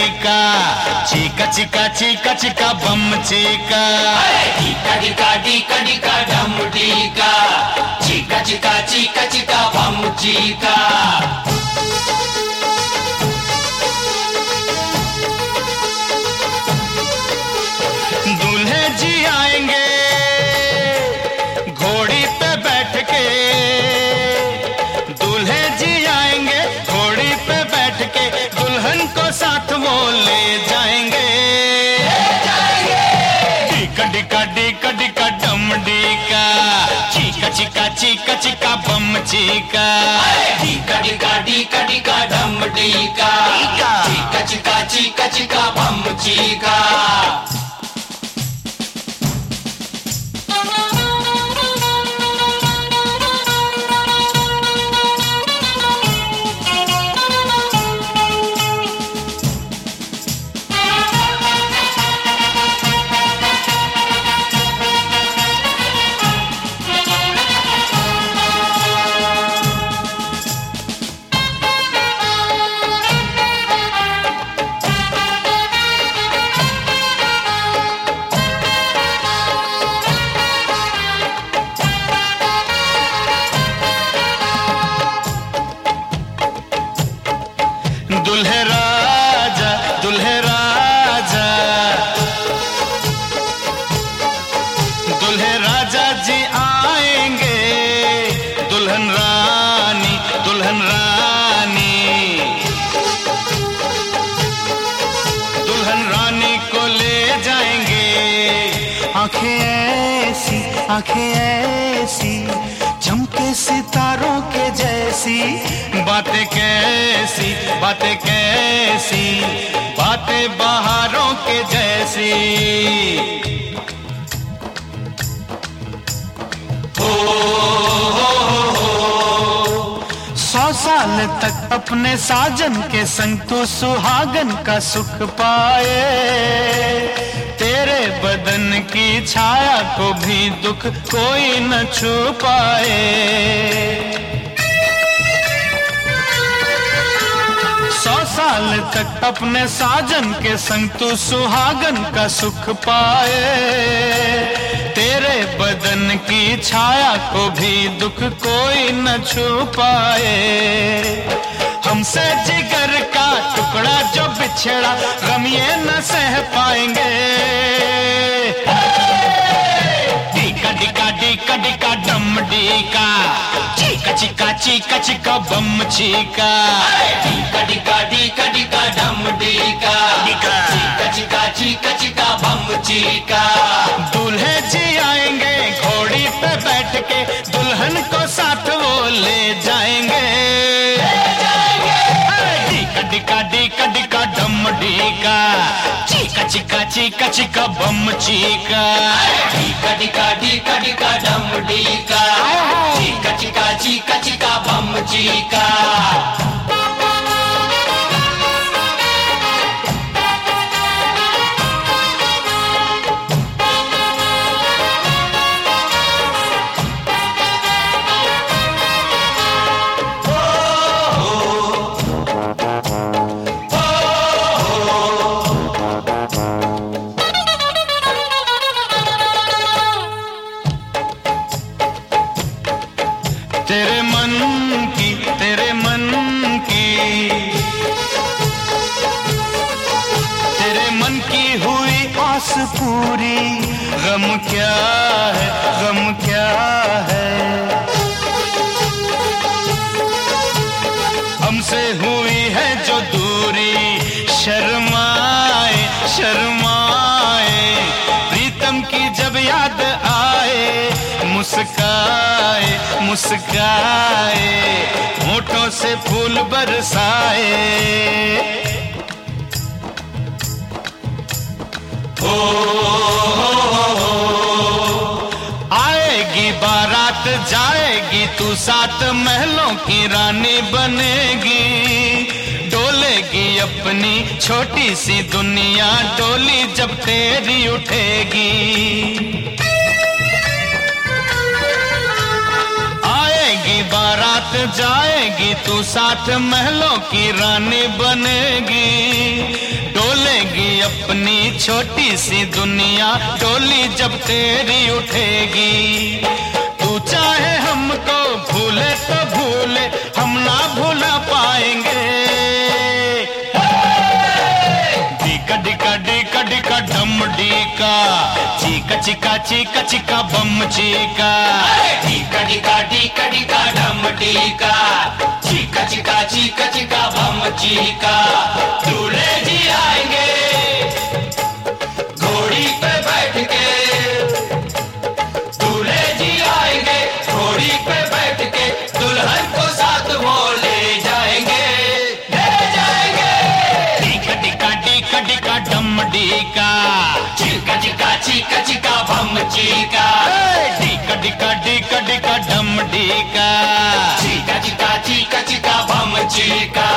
डीका, चीका चीका चीका चीका बम चीका। डीका डीका डीका डीका डम डीका, चीका चीका चीका चीका बम चीका। दूल्हे जी आएंगे घोड़ी पे बैठ के, दूल्हे जी आएंगे घोड़ी पे बैठ के, दुल्हन को साथ वो ले जाएंगे। डीका डीका डीका डीका डम डीका, चीका चीका चीका चीका बम चीका। डीका डीका डीका डीका डम डीका, चीका चीका चीका चीका बम चीका। दुल्हे राजा दुल्हे राजा, दुल्हे राजा जी आएंगे, दुल्हन रानी दुल्हन रानी, दुल्हन रानी को ले जाएंगे। आंखें ऐसी चमके सितारों के जैसी, बातें कैसी बातें कैसी, बातें बहारों के जैसी। हो 100 साल तक अपने साजन के संग तू सुहागन का सुख पाए, तेरे बदन की छाया को भी दुख कोई न छू पाए। 100 साल तक अपने साजन के संग तू सुहागन का सुख पाए, तेरे बदन की छाया को भी दुख कोई न छू पाए। हमसे जिगर का टुकड़ा जो बिछड़ा, गम ये न सह पाएंगे। डीका डीका डीका डीका डम डीका, चीका चीका चीका चीका बम चीका। डीका डीका डीका डीका डम डीका, चीका चीका चीका चीका बम चीका। दूल्हे जी आएंगे घोड़ी पे बैठ के, दुल्हन को साथ वो ले जाएंगे। डीका डीका डीका डम डीका, चीका चीका चीका चीका बम चीका। डीका डीका डीका डीका डम डीका, चीका चीका चीका चीका बम चीका। तेरे मन की तेरे मन की हुई आस पूरी, गम क्या है गम क्या है। हमसे हुई है जो दूरी, शर्माए शर्माए, प्रीतम की जब याद आए, मुस्काए मुस्काए, होठों से फूल बरसाए। आएगी बारात जाएगी तू, 7 महलों की रानी बनेगी, डोलेगी अपनी छोटी सी दुनिया, डोली जब तेरी उठेगी। आएगी बारात साथ जाएगी तू, साथ महलों की रानी बनेगी। डोलेगी अपनी छोटी सी दुनिया, डोली जब तेरी उठेगी। तू चाहे हमको भूले तो भूले, हम ना भूला पाएंगे। डीका डिका डीका डिका डम डीका, चीका चिका चीका चिका बम चीका। डीका डिका डीका डिका डम डीका, चीका चिका चीका चिका बम चीका। दूल्हे जी आएंगे घोड़ी पे बैठ के, दूल्हे जी आएंगे घोड़ी पे बैठ के, दुल्हन को साथ वो ले जाएंगे, ले जाएंगे। डीका डिका डीका डिका डम डीका, चिका चिका चीका चिका बम चीका। डीका डिका डीका डिका डम डीका, चीका चिका चीका चिका बम चीका।